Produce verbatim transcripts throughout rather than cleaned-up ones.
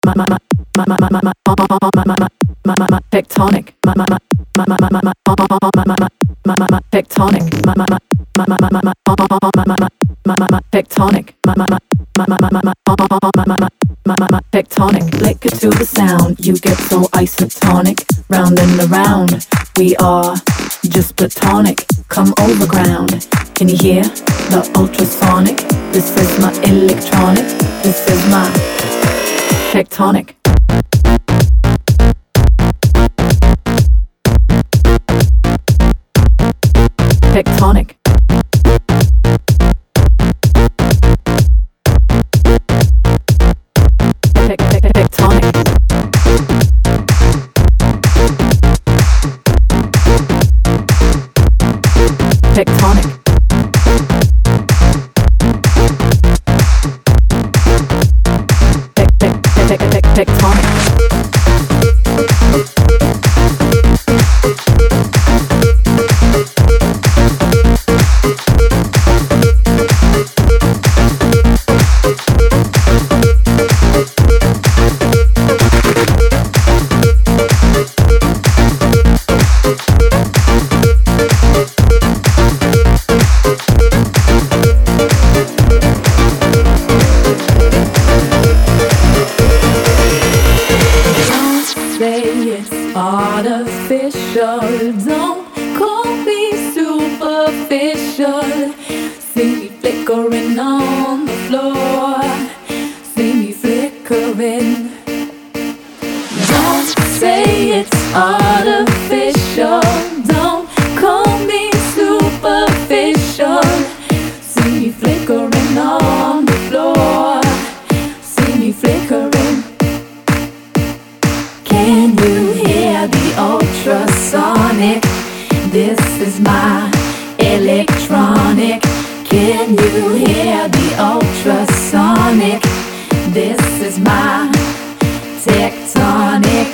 Tectonic, tectonic, tectonic, tectonic. Liquor to the sound, you get so isotonic. Round and around, we are just platonic. Come over ground, can you hear the ultrasonic? This is my electronic, this is my tectonic. Tectonic. Tectonic. Tectonic. Tectonic. Artificial, don't call me superficial. See me flickering on the floor, see me flickering. Don't say it's artificial, don't call me superficial. See me flickering on the floor, see me flickering. Can you hear the ultrasonic? This is my electronic. Can you hear the ultrasonic? This is my tectonic.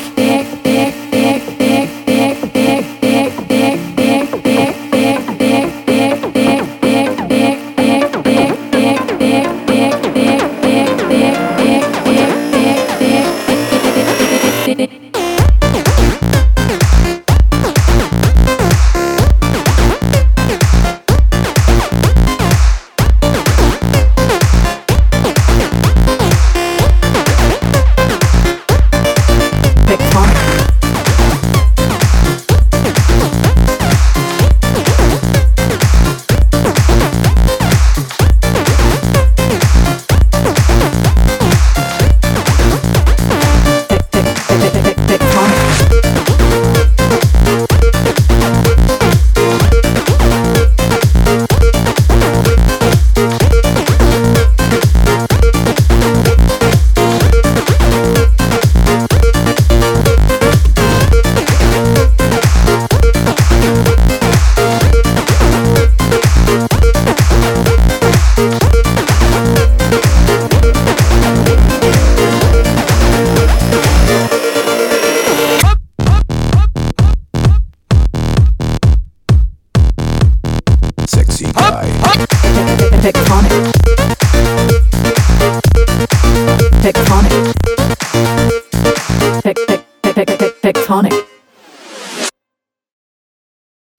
Sexy guy. Tectonic.